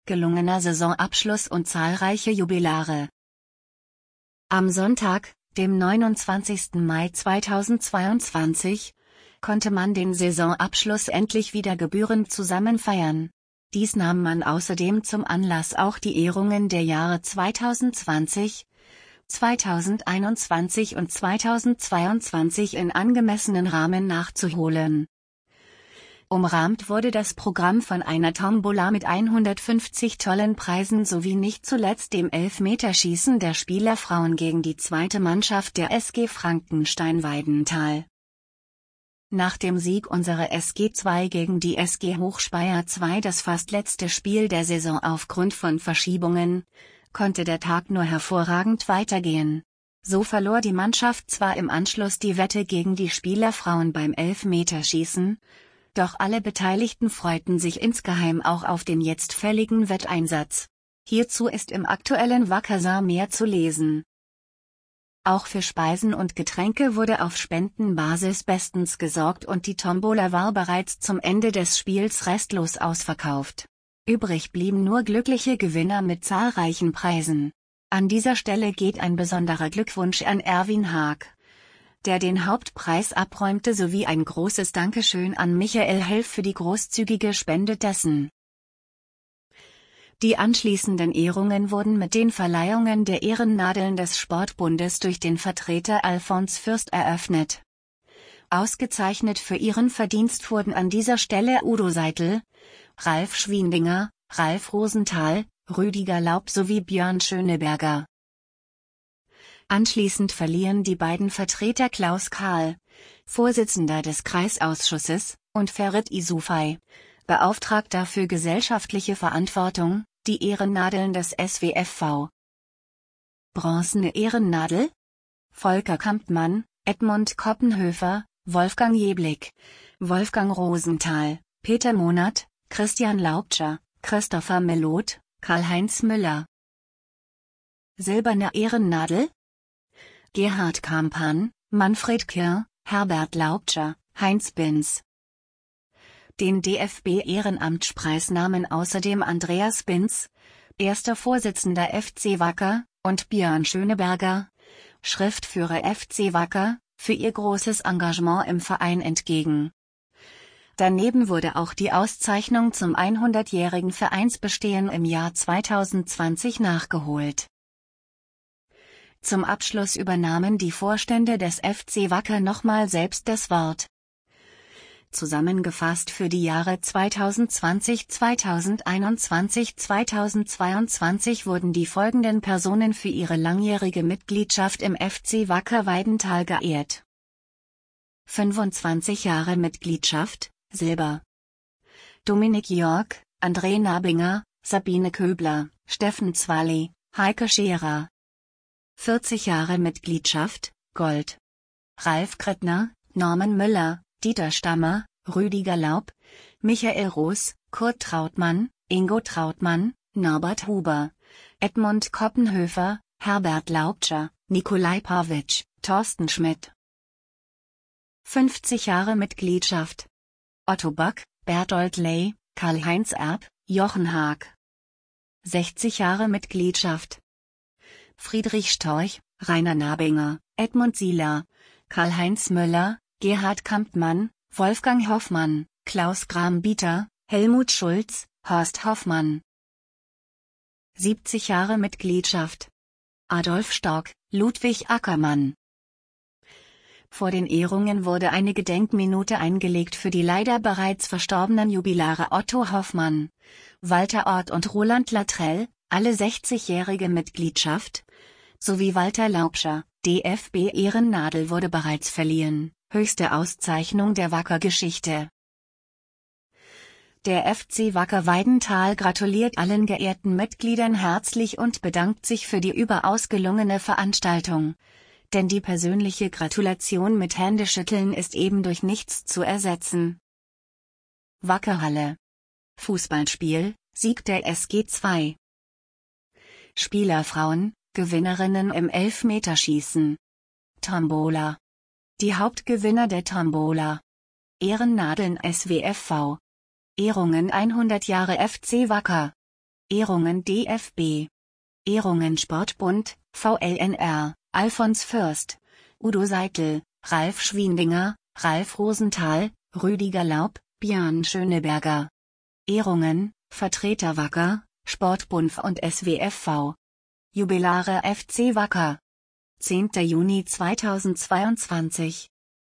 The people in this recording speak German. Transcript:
gelungener Saisonabschluss und zahlreiche Jubilare. Am Sonntag, dem 29. Mai 2022, konnte man den Saisonabschluss endlich wieder gebührend zusammen feiern. Dies nahm man außerdem zum Anlass, auch die Ehrungen der Jahre 2020, 2021 und 2022 in angemessenen Rahmen nachzuholen. Umrahmt wurde das Programm von einer Tombola mit 150 tollen Preisen sowie nicht zuletzt dem Elfmeterschießen der Spielerfrauen gegen die zweite Mannschaft der SG Frankenstein-Weidenthal. Nach dem Sieg unserer SG 2 gegen die SG Hochspeyer 2, das fast letzte Spiel der Saison aufgrund von Verschiebungen, konnte der Tag nur hervorragend weitergehen. So verlor die Mannschaft zwar im Anschluss die Wette gegen die Spielerfrauen beim Elfmeterschießen, doch alle Beteiligten freuten sich insgeheim auch auf den jetzt fälligen Wetteinsatz. Hierzu ist im aktuellen Wackerser mehr zu lesen. Auch für Speisen und Getränke wurde auf Spendenbasis bestens gesorgt und die Tombola war bereits zum Ende des Spiels restlos ausverkauft. Übrig blieben nur glückliche Gewinner mit zahlreichen Preisen. An dieser Stelle geht ein besonderer Glückwunsch an Erwin Haag, der den Hauptpreis abräumte, sowie ein großes Dankeschön an Michael Helf für die großzügige Spende dessen. Die anschließenden Ehrungen wurden mit den Verleihungen der Ehrennadeln des Sportbundes durch den Vertreter Alfons Fürst eröffnet. Ausgezeichnet für ihren Verdienst wurden an dieser Stelle Udo Seidel, Ralf Schwiendinger, Ralf Rosenthal, Rüdiger Laub sowie Björn Schöneberger. Anschließend verliehen die beiden Vertreter Klaus Kahl, Vorsitzender des Kreisausschusses, und Ferit Isufay, Beauftragter für gesellschaftliche Verantwortung, die Ehrennadeln des SWFV. Bronzene Ehrennadel: Volker Kampmann, Edmund Koppenhöfer, Wolfgang Jeblick, Wolfgang Rosenthal, Peter Monat, Christian Laubscher, Christopher Melot, Karl-Heinz Müller. Silberne Ehrennadel: Gerhard Kampan, Manfred Kirr, Herbert Laubscher, Heinz Binz. Den DFB-Ehrenamtspreis nahmen außerdem Andreas Binz, erster Vorsitzender FC Wacker, und Björn Schöneberger, Schriftführer FC Wacker, für ihr großes Engagement im Verein entgegen. Daneben wurde auch die Auszeichnung zum 100-jährigen Vereinsbestehen im Jahr 2020 nachgeholt. Zum Abschluss übernahmen die Vorstände des FC Wacker nochmal selbst das Wort. Zusammengefasst: für die Jahre 2020, 2021, 2022 wurden die folgenden Personen für ihre langjährige Mitgliedschaft im FC Wacker Weidenthal geehrt. 25 Jahre Mitgliedschaft, Silber: Dominik Jörg, André Nabinger, Sabine Köbler, Steffen Zwalli, Heike Scherer. 40 Jahre Mitgliedschaft, Gold: Ralf Krettner, Norman Müller, Dieter Stammer, Rüdiger Laub, Michael Roos, Kurt Trautmann, Ingo Trautmann, Norbert Huber, Edmund Koppenhöfer, Herbert Laubscher, Nikolai Pavic, Thorsten Schmidt. 50 Jahre Mitgliedschaft: Otto Bock, Bertold Ley, Karl-Heinz Erb, Jochen Haag. 60 Jahre Mitgliedschaft: Friedrich Storch, Rainer Nabinger, Edmund Sieler, Karl-Heinz Müller, Gerhard Kampmann, Wolfgang Hoffmann, Klaus Grambieter, Helmut Schulz, Horst Hoffmann. 70 Jahre Mitgliedschaft: Adolf Stork, Ludwig Ackermann. Vor den Ehrungen wurde eine Gedenkminute eingelegt für die leider bereits verstorbenen Jubilare Otto Hoffmann, Walter Ort und Roland Latrell, alle 60-jährige Mitgliedschaft, sowie Walter Laubscher. DFB-Ehrennadel wurde bereits verliehen, höchste Auszeichnung der Wacker-Geschichte. Der FC Wacker Weidenthal gratuliert allen geehrten Mitgliedern herzlich und bedankt sich für die überaus gelungene Veranstaltung, denn die persönliche Gratulation mit Händeschütteln ist eben durch nichts zu ersetzen. Wackerhalle: Fußballspiel, Sieg der SG 2. Spielerfrauen, Gewinnerinnen im Elfmeterschießen. Tombola: die Hauptgewinner der Tombola. Ehrennadeln SWFV. Ehrungen 100 Jahre FC Wacker. Ehrungen DFB. Ehrungen Sportbund, VLNR, Alfons Fürst, Udo Seidel, Ralf Schwiendinger, Ralf Rosenthal, Rüdiger Laub, Björn Schöneberger. Ehrungen, Vertreter Wacker, Sportbund und SWFV. Jubilare FC Wacker. 10. Juni 2022